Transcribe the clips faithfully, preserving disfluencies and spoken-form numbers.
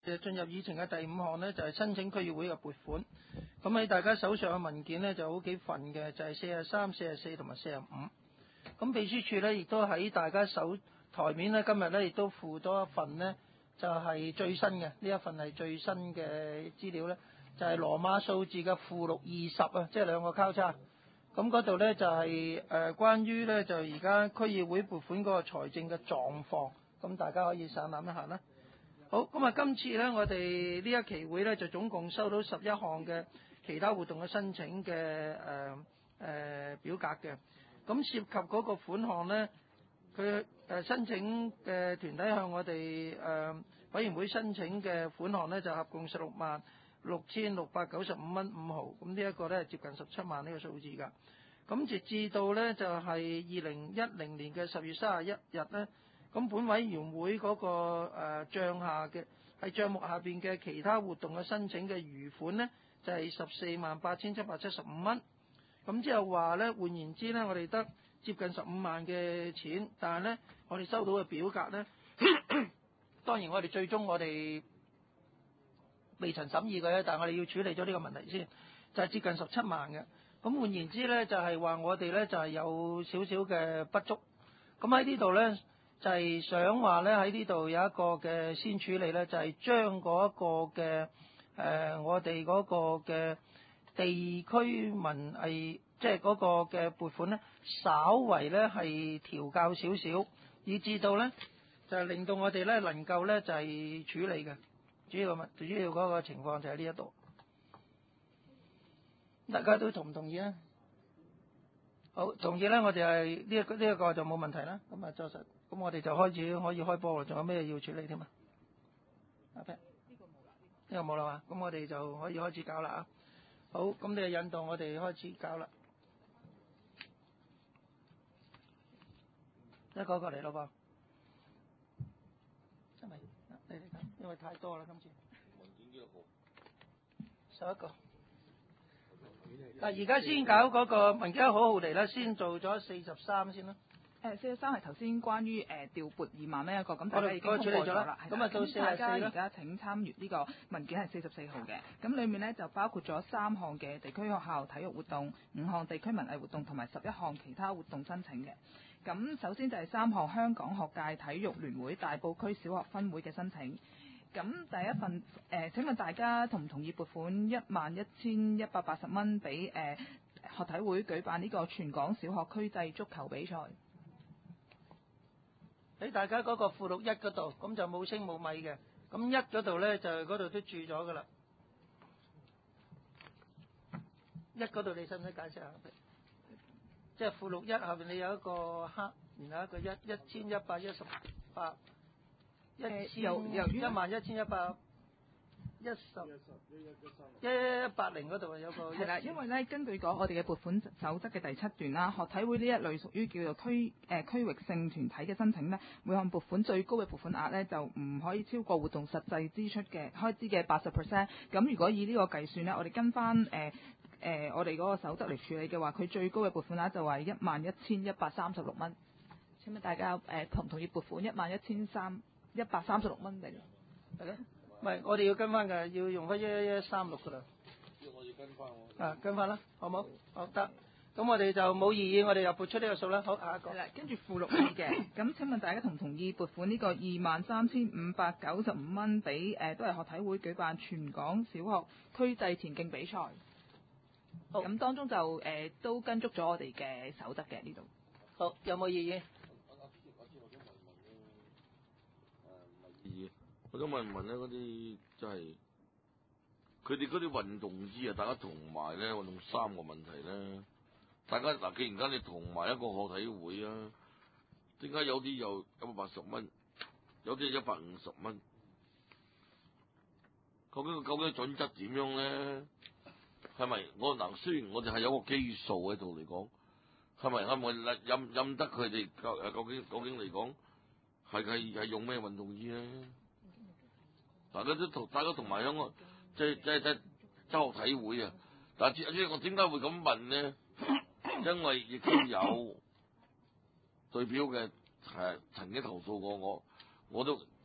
進入議程嘅第五項呢，就係、是、申請區議會嘅撥款。咁喺大家手上嘅文件呢，就好幾份嘅，就係四十三、四十四同埋四十五。咁秘書處呢，亦都喺大家手台面呢，今日呢，亦都附多一份呢，就係、是、最新嘅呢一份係最新嘅資料呢，就係、是、羅馬數字嘅附錄二十啊，即係兩個交叉。咁嗰度呢，就係、是、誒、呃、關於呢，就而家區議會撥款嗰個財政嘅狀況，咁大家可以上諗一下啦。好，咁啊，今次呢，我哋呢一期會呢，就總共收到十一項嘅其他活動嘅申請嘅誒誒表格嘅。咁涉及嗰個款項呢，佢誒申請嘅團體向我哋誒、呃、委員會申請嘅款項呢，就合共十六萬六千六百九十五蚊五毫。咁呢一個呢，接近十七萬呢個數字㗎。咁直至到呢，就係二零一零年嘅十月三十一日呢。咁本委員會嗰、那個誒、呃、帳下嘅喺帳目下邊嘅其他活動嘅申請嘅餘款呢，就係十四萬八千七百七十五蚊。咁即係話呢，換言之呢，我哋得接近十五萬嘅錢，但係呢，我哋收到嘅表格呢，當然我哋最終我哋未曾審議嘅，但係我哋要處理咗呢個問題先，就係、是、接近十七萬嘅。咁換言之呢，就係、是、話我哋呢，就係、是、有少少嘅不足。咁喺呢度呢。就係想話咧喺呢度有一個嘅先處理咧，就係將嗰一個嘅誒、呃、我哋嗰個嘅地區文藝即係嗰個嘅撥款咧，稍為咧係調校少少，以至到咧就係令到我哋咧能夠咧就係、是、處理嘅主要問主要嗰個情況就喺呢一度。大家都同唔同意啊？好，同意咧，我哋係呢一個呢一個就冇問題啦。咁啊，作實。咁我哋就開始可以開波啦，仲有咩要處理添啊？阿 Pat，呢個冇啦，呢個冇啦嘛，咁我哋就可以開始搞啦啊！好，咁你就引導我哋開始搞啦，一個個嚟咯噃，係咪？你哋講，因為太多啦今次。文件幾多號？十一個。嗱，而家先搞嗰個文件好好嚟啦，先做咗四十三先啦。 誒四十三係頭先關於誒、呃、調撥二萬蚊一個，咁大家已經通過咗啦。 咁啊，到四十四啦。大家而家請參閱呢個文件係四十四號嘅，咁裡面咧就包括咗三項嘅地區學校體育活動、五項地區文藝活動同埋十一項其他活動申請嘅。咁首先就係三項香港學界體育聯會大埔區小學分會嘅申請。咁第一份誒、呃，請問大家同唔同意撥款一萬一千一百八十蚊俾誒學體會舉辦呢個全港小學區際足球比賽？ 喺大家嗰個附錄一嗰度，咁就冇稱冇米嘅。咁一嗰度咧就嗰度都注咗噶啦。一嗰度你使唔使解釋下？即係附錄一下邊你有一個黑，然後一個一一千一百一十八，一千一萬一千一百一十一一八零嗰度有個係啦，因為咧根據講我哋嘅撥款守則嘅第七段啦，學體會呢一類屬於叫做區誒、呃、區域性團體嘅申請呢，每項撥款最高嘅撥款額呢，就唔可以超過活動實際支出嘅開支嘅八十 percent。咁如果以呢個計算呢，我哋跟翻誒誒我哋嗰個守則嚟處理嘅話，佢最高嘅撥款額就係一萬一千一百三十六蚊。請問大家誒、呃、同唔同意撥款一萬一千三一百三十六蚊嚟？係咧？ 唔係，我哋要跟翻嘅，要用翻一一一三六噶啦。 要我要跟翻我。 啊，跟翻啦，好冇？好得。咁我哋就冇異議，我哋又撥出呢個數啦。好，下一個。 係啦，跟住附錄二嘅。咁請問大家同唔同意撥款呢個二萬三千五百九十五蚊俾誒都係學體會舉辦全港小學區際田徑比賽？好。咁當中就誒、呃、都跟足咗我哋嘅守則嘅呢度。 好，有冇異議？ 我想問一問咧，嗰啲即係佢哋嗰啲運動衣啊，大家同埋咧運動衫個問題咧，大家嗱，既然間你同埋一個學體會啊，點解有啲有一百八十蚊，有啲一百五十蚊？究竟究竟準則點樣咧？係咪我嗱？雖然我哋係有個基數喺度嚟講，係咪係咪任任得佢哋究誒究竟究竟嚟講係係係用咩運動衣咧？大家都同大家同埋香港即係即係即係周學體會啊！但係即係我點解會咁問呢？因為亦都有代表嘅誒曾經投訴過我，我都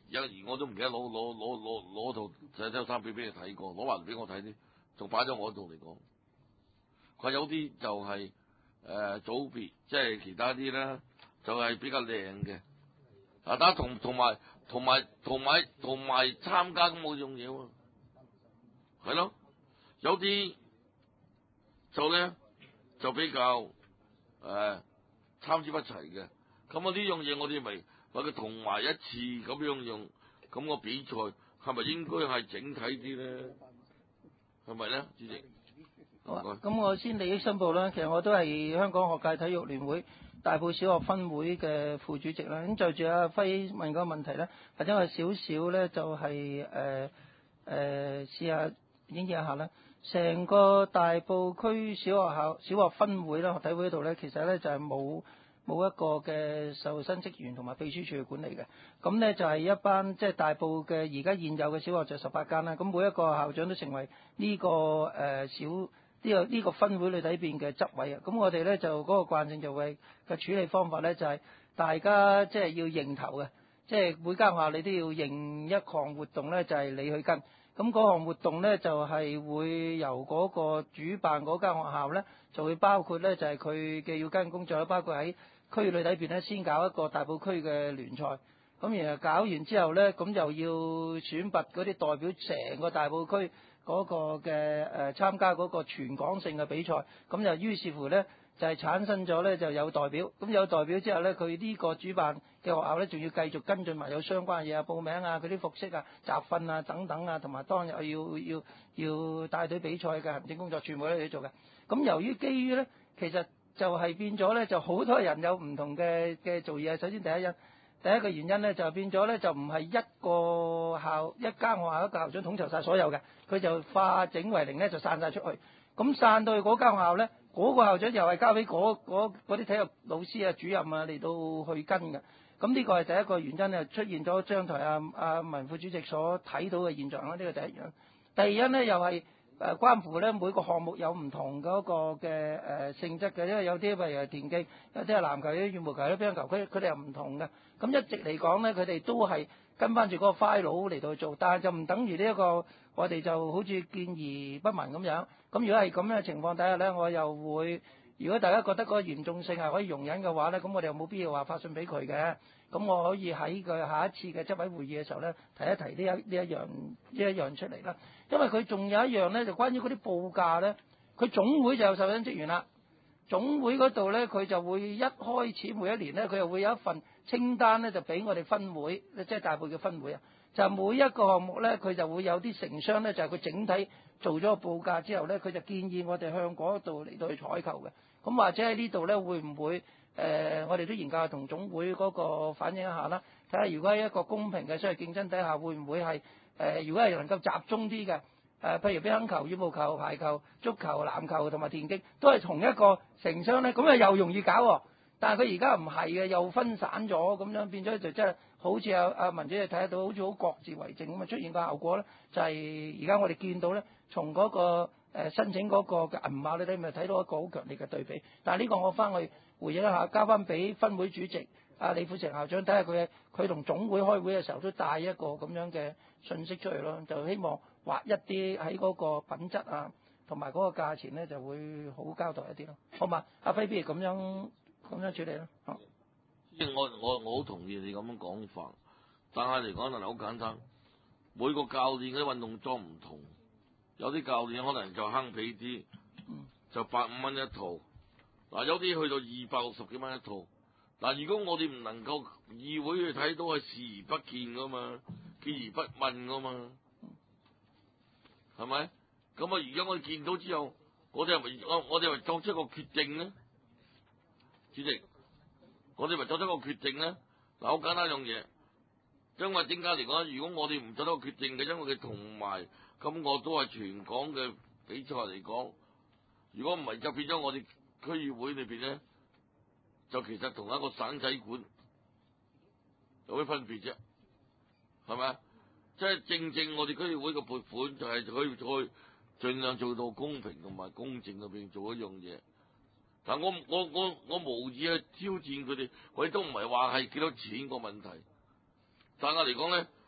有時我都唔記得攞攞攞攞攞套洗手衫俾俾你睇過，攞埋俾我睇啲，仲擺咗我度嚟講。佢有啲就係、是、誒、呃、組別，即係其他啲咧，就係、是、比較靚嘅。啊，但同同埋同埋同埋同埋參加咁冇樣嘢喎，係咯，有啲就咧就比較誒、呃、參差不齊嘅。咁啊呢樣嘢我哋咪話佢同埋一次咁樣用，咁、個比賽係咪應該係整體啲咧？係咪咧，主席？ 好啊，咁我先利益申報啦。其實我都係香港學界體育聯會大埔小學分會嘅副主席啦。咁就住阿輝問嗰個問題咧，或者我少少咧就係誒誒試下演繹一下啦。成個大埔區小學校小學分會啦，學體會嗰度咧，其實咧就係冇冇一個嘅受薪職員同埋秘書處嘅管理嘅。咁咧就係一班即係、就是、大埔嘅而家現有嘅小學就十八間啦。咁每一個校長都成為呢、這個誒、呃、小。呢、這個呢、這個分會裏底邊嘅執委啊，咁我哋咧就嗰、那個慣性就會嘅處理方法咧就係、是、大家即係要認頭嘅，即係每間學校你都要認一項活動咧就係、是、你去跟，咁嗰項活動咧就係、是、會由嗰個主辦嗰間學校咧就會包括咧就係佢嘅要跟工作，包括喺區裏底邊咧先搞一個大埔區嘅聯賽，咁然後搞完之後咧咁就要選拔嗰啲代表成個大埔區嗰個嘅誒、呃、參加嗰個全港性嘅比賽，咁就於是乎咧就係、是、產生咗咧就有代表，咁有代表之後咧佢呢個主辦嘅學校咧仲要繼續跟進埋有相關嘅嘢啊，報名啊、佢啲服飾啊、集訓啊等等啊，同埋當日要要要帶隊比賽嘅行政工作全部都要做嘅。咁由於基於咧其實就係變咗咧就好多人有唔同嘅嘅做嘢，首先第一因。第一個原因咧就變咗咧就唔係一個校一間學校一個校長統籌晒所有嘅，佢就化整為零咧就散晒出去。咁散到去嗰間學校咧，嗰、嗰個校長又係交俾嗰啲體育老師啊、主任啊嚟到去跟嘅。咁呢個係第一個原因啊，出現咗張台啊啊文副主席所睇到嘅現象啦。呢個第一樣。第二因咧又係誒關乎咧每個項目有唔同嗰個嘅誒性質嘅，因為有啲譬如係田徑，有啲係籃球，有啲羽毛球，有啲乒乓球，佢佢哋又唔同嘅。咁一直嚟講咧，佢哋都係跟翻住嗰個 file 嚟到做，但係就唔等於呢一個我哋就好似見而不聞咁樣。咁如果係咁樣嘅情況底下咧，我又會如果大家覺得嗰個嚴重性係可以容忍嘅話咧，咁我哋又冇必要話發信俾佢嘅。咁我可以喺佢下一次嘅執委會議嘅時候咧，提一提呢一呢一樣呢一樣出嚟啦。因為佢仲有一樣咧，就關於嗰啲報價咧，佢總會就有受薪職員啦。總會嗰度咧，佢就會一開始每一年咧，佢又會有一份清單咧，就俾我哋分會，即係大埔嘅分會啊。就每一個項目咧，佢就會有啲承商咧，就係佢整體做咗個報價之後咧，佢就建議我哋向嗰度嚟到去採購嘅。咁或者喺呢度咧，會唔會誒、呃？我哋都研究下同總會嗰個反映一下啦。睇下如果喺一個公平嘅商業競爭底下，會唔會係誒、呃？如果係能夠集中啲嘅。誒、呃，譬如乒乓球、羽毛球、排球、足球、籃球同埋田徑，都係同一個承商咧，咁啊又容易搞喎、哦。但係佢而家唔係嘅，又分散咗，咁樣變咗就真係好似阿阿文主任睇得到，好似好各自為政咁啊，出現個效果咧，就係而家我哋見到咧，從嗰、那個、呃、申請嗰個嘅銀碼咧，你咪睇到一個好強烈嘅對比。但係呢個我翻去回應一下，交翻俾分會主席阿李富成校長睇下佢佢同總會開會嘅時候都帶一個咁樣嘅信息出嚟咯，就希望劃一啲喺嗰個品質啊，同埋嗰個價錢咧就會好交代一啲咯，好嘛？阿輝，不如咁樣咁樣處理咯。好， 即係我我我好同意你咁樣講法，但係嚟講能係好簡單。每個教練嗰啲運動裝唔同，有啲教練可能就慳皮啲，就百五蚊一套。嗱，有啲去到二百六十幾蚊一套。嗱，如果我哋唔能夠議會去睇到係視而不見噶嘛，見而不問噶嘛，係咪？咁啊，而家我哋見到之後，我哋係咪我我哋係咪作出一個決定咧？主席，我哋咪作出一個決定咧？嗱，好簡單一樣嘢，因為點解嚟講？如果我哋唔作出一個決定嘅，因為佢同埋咁我都係全港嘅比賽嚟講，如果唔係就變咗我哋區議會裏邊咧。就其實同一個省體館有咩分別啫？係咪？即係正正我哋區議會嘅撥款就係可以再盡量做到公平同埋公正入邊做一樣嘢。但我我我我無意去挑戰佢哋，我亦都唔係話係幾多錢個問題。但係嚟講咧，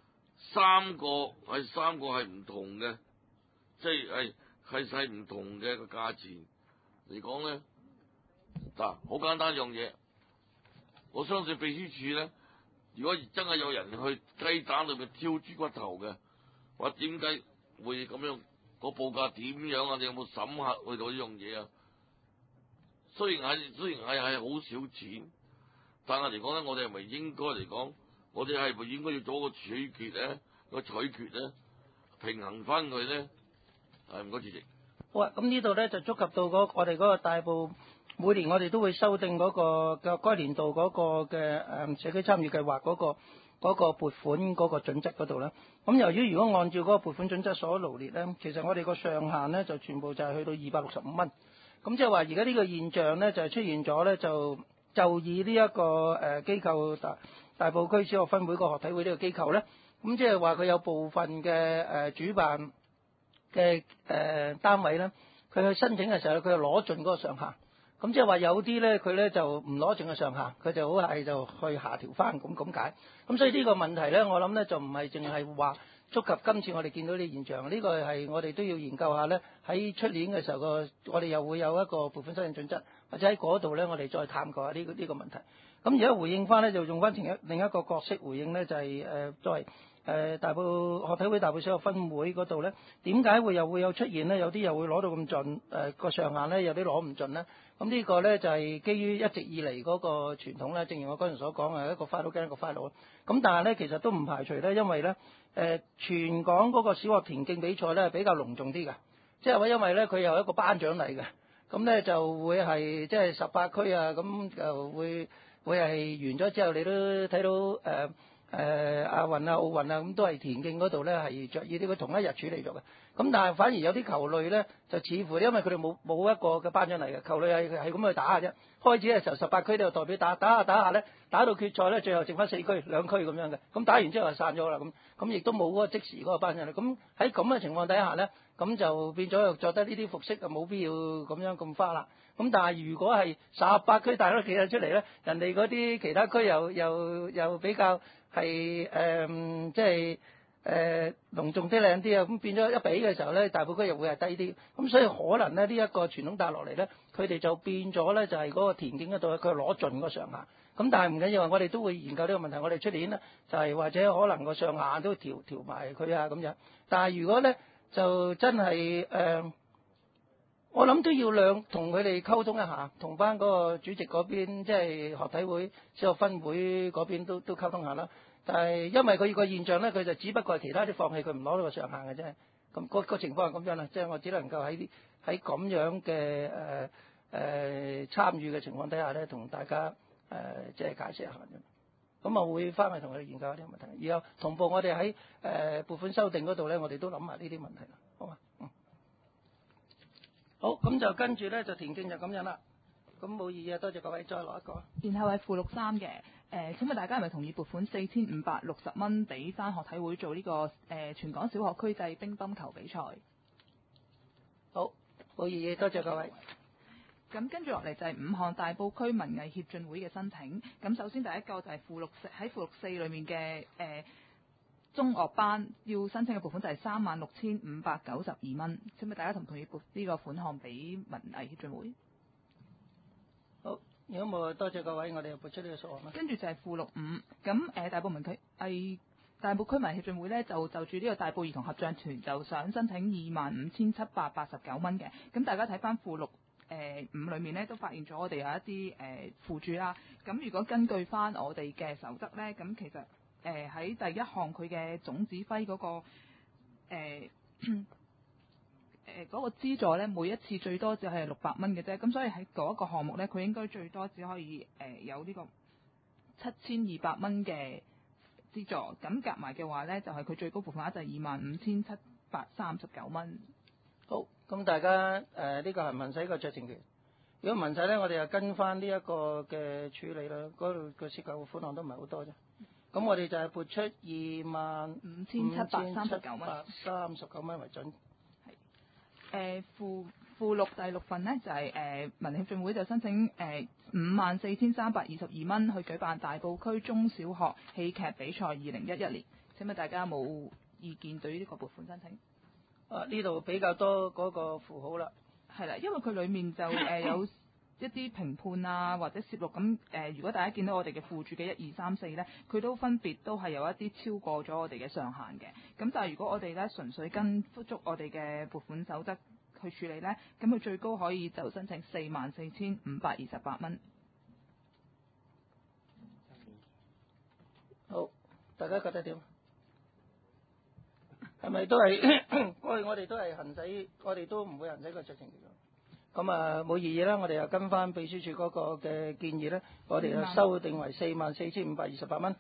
三個係三個係唔同嘅，即係係係係唔同嘅個價錢嚟講咧。嗱，好簡單一樣嘢，我相信秘書處咧，如果真係有人去雞蛋裏邊挑豬骨頭嘅，話點解會咁樣？個報價點樣啊？你有冇審核去到呢樣嘢啊？雖然係雖然係係好少錢，但係嚟講咧，我哋係咪應該嚟講，我哋係咪應該要做一個取決咧？個取決咧，平衡翻佢咧？係唔該，主席。 好啊，咁呢度咧就觸及到嗰我哋嗰個大埔每年我哋都會修訂嗰、個嘅該年度嗰個嘅誒社區參與計劃嗰、個。嗰個撥款嗰個準則嗰度咧，咁由於如果按照嗰個撥款準則所羅列咧，其實我哋個上限咧就全部就係去到二百六十五蚊，咁即係話而家呢個現象咧就係出現咗咧，就就以呢、這、一個誒機、呃、構大大埔區小學分會個學體會呢個機構咧，咁即係話佢有部分嘅誒、呃、主辦嘅誒、呃、單位咧，佢去申請嘅時候佢就攞盡嗰個上限。咁即係話有啲咧，佢咧就唔攞淨嘅上限，佢就好係就去下調翻咁咁解。咁所以呢個問題咧，我諗咧就唔係淨係話觸及今次我哋見到啲現象，呢、呢個係我哋都要研究下咧。喺出年嘅時候個，我哋又會有一個撥款修訂準則，或者喺嗰度咧，我哋再探究下呢個呢個問題。咁而家回應翻咧，就用翻另一另一個角色回應咧，就係、是、誒、呃、作為誒、呃、大埔學體會大埔小學分會嗰度咧，點解會又會有出現咧？有啲又會攞到咁盡，誒、呃、個上限咧有啲攞唔盡咧。咁呢個咧就係基於一直以嚟嗰個傳統咧，正如我剛才所講係一個 file 跟一個 file。咁但係咧其實都唔排除咧，因為咧誒、呃、全港嗰個小學田徑比賽咧係比較隆重啲嘅，即係話因為咧佢有一個頒獎禮嘅，咁咧就會係即係十八區啊，咁就會會係完咗之後，你都睇到誒。呃誒、呃、亞運啊、奧運啊，咁都係田徑嗰度咧係着意啲，佢同一日處理咗嘅。咁但係反而有啲球類咧，就似乎因為佢哋冇冇一個嘅頒獎禮嘅，球類係係咁去打嘅啫。開始嘅時候十八區都有代表打，打下打下咧，打到決賽咧，最後剩翻四區兩區咁樣嘅。咁打完之後就散咗啦，咁咁亦都冇嗰個即時嗰個頒獎禮。咁喺咁嘅情況底下咧，咁就變咗又覺得呢啲服飾啊冇必要咁樣咁花啦。咁但係如果係十八區大家企晒出嚟咧，人哋嗰啲其他區又又又比較。係誒、呃，即係誒隆重啲靚啲啊！咁變咗一比嘅時候咧，大埔區又會係低啲。咁所以可能咧，呢、這、一個傳統帶落嚟咧，佢哋就變咗咧，就係、是、嗰個田徑嗰度，佢攞盡個上限。咁但係唔緊要，我哋都會研究呢個問題。我哋出年咧，就係、是、或者可能個上限都調調埋佢啊咁樣。但係如果咧，就真係誒。呃我諗都要兩同佢哋溝通一下，同翻嗰個主席嗰邊，即係學體會小學分會嗰邊都都溝通下啦。但係因為佢個現象咧，佢就只不過係其他啲放棄，佢唔攞到個上限嘅啫。咁、嗰個情況係咁樣啦，即係我只能夠喺喺咁樣嘅誒誒參與嘅情況底下咧，同大家誒、呃、即係解釋一下啫。咁啊會翻去同佢哋研究一啲問題，然後同步我哋喺誒撥款修訂嗰度咧，我哋都諗埋呢啲問題啦。好嘛？嗯。好，咁就跟住咧就田徑就咁樣啦。咁冇異議啊，多謝各位，再攞一個。 然後係附錄三嘅，誒、呃，請問大家係咪同意撥款四千五百六十蚊俾翻學體會做呢、這個誒、呃、全港小學區際乒乓球比賽？ 好，冇異議，多謝各位。 咁跟住落嚟就係五項大埔區文藝協進會嘅申請。咁首先第一個就係附錄四喺附錄四裏面嘅誒。呃中樂班要申請嘅撥款就係三萬六千五百九十二蚊，請問大家同唔同意撥呢個款項俾文藝協進會？ 好，如果冇，多謝各位，我哋又撥出呢個數額啦。 跟住就係附錄五，咁誒大埔文區係大埔區文藝協進會咧，就就住呢個大埔兒童合唱團就想申請二萬五千七百八十九蚊嘅。咁大家睇翻附錄誒五裏面咧，都發現咗我哋有一啲誒附註啦。咁如果根據翻我哋嘅守則咧，咁其實誒喺、呃、第一項佢嘅總指揮嗰、那個誒誒嗰個資助咧，每一次最多只係六百蚊嘅啫。咁所以喺嗰一個項目咧，佢應該最多只可以誒、呃、有呢個七千二百蚊嘅資助。咁夾埋嘅話咧，就係、是、佢最高撥款額就係二萬五千七百三十九蚊。 好，咁大家誒呢、呃這個係民使個酌情權。如果民使咧，我哋又跟翻呢一個嘅處理啦。嗰度個涉及嘅款項都唔係好多啫。咁我哋就係撥出二萬五千七百三十九蚊， 三十九蚊為準。 係誒附附錄第六份呢，就係誒文協進會就申請誒五萬四千三百二十二蚊去舉辦大埔區中小學戲劇比賽二零一一年。 請問大家有冇意見對於呢個撥款申請？ 啊，呢度比較多嗰個符號啦。 係啦，因為佢裡面就誒、呃、有一啲評判啊，或者攝錄咁誒。如果大家見到我哋嘅附註嘅一二三四咧，佢都分別都係有一啲超過咗我哋嘅上限嘅。咁但係如果我哋咧純粹跟足我哋嘅撥款守則去處理咧，咁佢最高可以就申請四萬四千五百二十八蚊。 好，大家覺得點？係咪都係我哋我哋都係行使，我哋都唔會行使個酌情權。咁啊冇異議啦，我哋又跟翻秘書處嗰個嘅建議咧，我哋就修訂為四萬四千五百二十八蚊。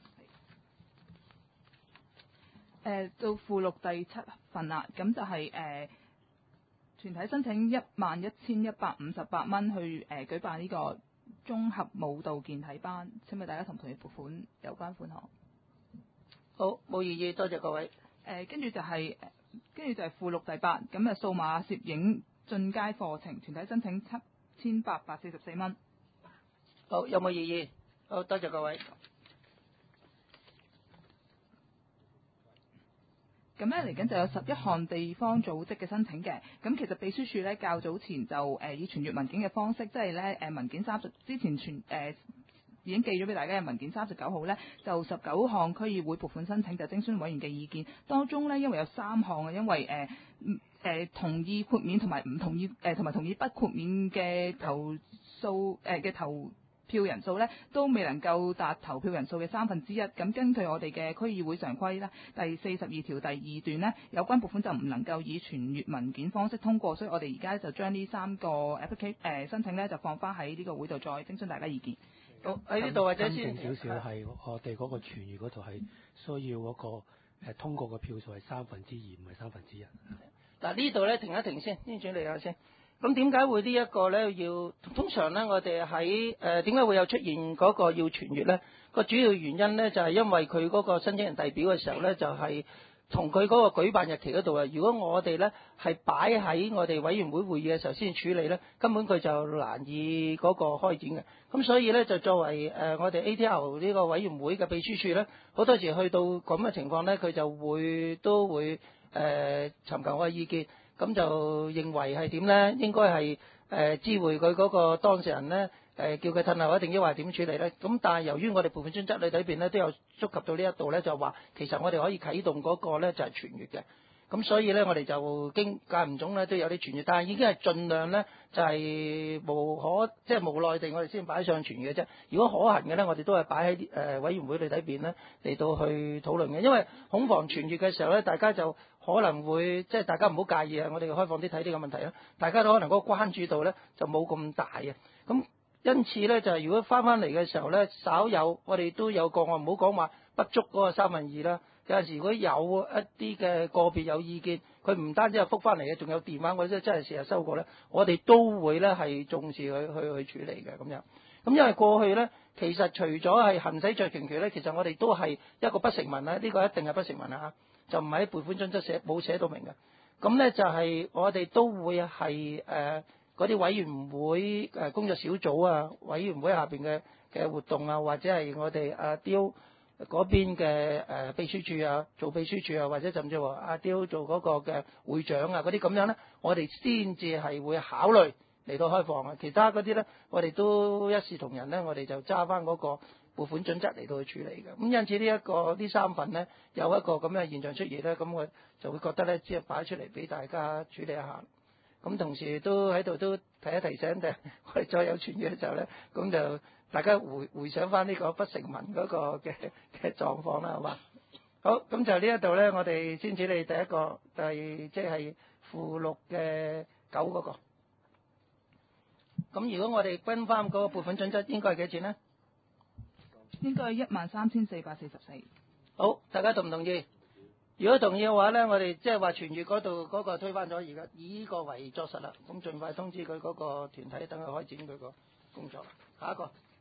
誒到附錄第七份啦，咁就係、是、誒、呃、團體申請一萬一千一百五十八蚊去誒、呃、舉辦呢個綜合舞蹈健體班。請問大家同唔同意撥款有關款項？ 好，冇異議，多謝各位。 誒跟住就係、是，跟住就係附錄第八，咁啊數碼攝影進階課程團體申請七千八百四十四蚊。 好，有冇異議？好，多謝各位。 咁咧嚟緊就有十一項地方組織嘅申請嘅，咁其實秘書處咧較早前就誒、呃、以傳閱文件嘅方式，即係咧誒文件三十之前傳誒。呃已經寄咗俾大家嘅文件三十九號呢，就十九項區議會撥款申請就徵詢委員嘅意見，當中呢，因為有三項啊，因為誒誒、呃呃、同意豁免同埋唔同意誒同埋同意不豁免嘅投訴誒嘅、呃、投票人數呢，都未能夠達投票人數嘅三分之一。咁根據我哋嘅區議會常規啦，第四十二條第二段呢，有關撥款就唔能夠以傳閱文件方式通過，所以我哋而家就將呢三個 application 誒申請呢，就放翻喺呢個會度再徵詢大家意見。 好，喺呢度或者先少少係我哋嗰個傳閱嗰度係需要嗰個誒通過嘅票數係三分之二，唔係三分之一。 嗱呢度咧停一停先，先處理下先。咁點解會呢一個咧要？通常咧我哋喺誒點解會有出現嗰個要傳閱咧？個主要原因咧就係因為佢嗰個申請人遞表嘅時候咧就係、是。同佢嗰個舉辦日期嗰度啊，如果我哋咧係擺喺我哋委員會會議嘅時候先處理咧，根本佢就難以嗰個開展嘅。咁所以咧就作為誒、呃、我哋 A T L 呢個委員會嘅秘書處咧，好多時去到咁嘅情況咧，佢就會都會誒、呃、尋求我嘅意見，咁就認為係點咧？應該係誒知會佢嗰個當事人咧。誒叫佢褪後一定抑或點處理咧？咁但係由於我哋部分專則裏裏邊咧都有觸及到呢一度咧，就話其實我哋可以啟動嗰個咧就係傳閱嘅。咁所以咧我哋就經間唔中咧都有啲傳閱，但係已經係盡量咧就係、是、無可即係、就是、無奈地我哋先擺上傳閱嘅啫。如果可行嘅咧，我哋都係擺喺誒委員會裏底邊咧嚟到去討論嘅。因為恐防傳閱嘅時候咧，大家就可能會即係大家唔好介意啊！我哋開放啲睇呢個問題啦，大家都可能嗰個關注度咧就冇咁大啊。咁因此咧，就係、是、如果翻翻嚟嘅時候咧，稍有我哋都有個案，唔好講話不足嗰個三分二啦。有陣時如果有一啲嘅個別有意見，佢唔單止係覆翻嚟嘅，仲有電話，我真真係成日收過咧，我哋都會咧係重視佢去去處理嘅咁樣。咁因為過去咧，其實除咗係行使酌情權咧，其實我哋都係一個不成文啦，呢、這個一定係不成文啊，就唔係喺撥款準則寫冇寫到明嘅。咁咧就係、是、我哋都會係誒。呃嗰啲委員會誒工作小組啊，委員會下邊嘅嘅活動啊，或者係我哋阿刁嗰邊嘅誒秘書處啊，做秘書處啊，或者甚至話阿刁做嗰個嘅會長啊，嗰啲咁樣咧，我哋先至係會考慮嚟到開放啊。其他嗰啲咧，我哋都一視同仁咧，我哋就揸翻嗰個撥款準則嚟到去處理嘅。咁因此呢、這、一個呢三份咧有一個咁嘅現象出現咧，咁我就會覺得咧，只係擺出嚟俾大家處理一下。咁同時都喺度都提一提醒，誒，我哋再有傳閱嘅時候咧，咁就大家回回想翻呢個不成文嗰個嘅嘅狀況啦，好嘛？好，咁就呢一度咧，我哋先處理第一個，第即係附錄嘅九嗰個。咁如果我哋跟翻嗰個撥款準則，應該係幾錢咧？ 應該係一萬三千四百四十四。 好，大家同唔同意？如果同意嘅話咧，我哋即係話傳閱嗰度嗰個推翻咗，而家以呢個為作實啦。咁盡快通知佢嗰個團體，等佢開展佢個工作。下一個。